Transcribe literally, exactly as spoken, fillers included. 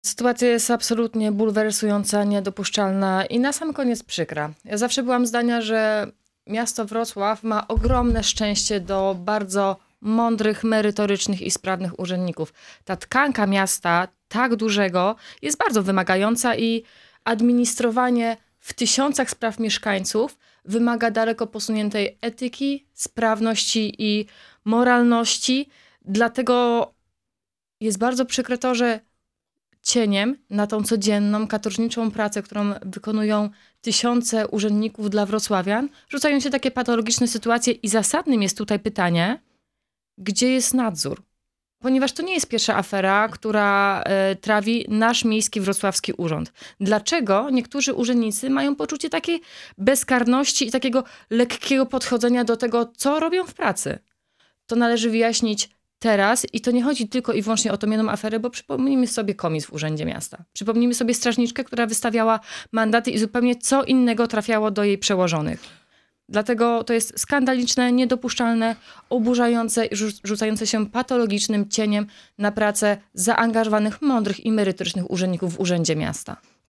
Sytuacja jest absolutnie bulwersująca, niedopuszczalna i na sam koniec przykra. Ja zawsze byłam zdania, że miasto Wrocław ma ogromne szczęście do bardzo mądrych, merytorycznych i sprawnych urzędników. Ta tkanka miasta, tak dużego, jest bardzo wymagająca i administrowanie w tysiącach spraw mieszkańców wymaga daleko posuniętej etyki, sprawności i moralności. Dlatego jest bardzo przykre to, że cieniem na tą codzienną, katorżniczą pracę, którą wykonują tysiące urzędników dla wrocławian, rzucają się takie patologiczne sytuacje i zasadnym jest tutaj pytanie, gdzie jest nadzór? Ponieważ to nie jest pierwsza afera, która e, trawi nasz miejski wrocławski urząd. Dlaczego niektórzy urzędnicy mają poczucie takiej bezkarności i takiego lekkiego podchodzenia do tego, co robią w pracy? To należy wyjaśnić teraz i to nie chodzi tylko i wyłącznie o tą jedną aferę, bo przypomnijmy sobie komis w Urzędzie Miasta. Przypomnijmy sobie strażniczkę, która wystawiała mandaty i zupełnie co innego trafiało do jej przełożonych. Dlatego to jest skandaliczne, niedopuszczalne, oburzające i rzu- rzucające się patologicznym cieniem na pracę zaangażowanych, mądrych i merytorycznych urzędników w Urzędzie Miasta.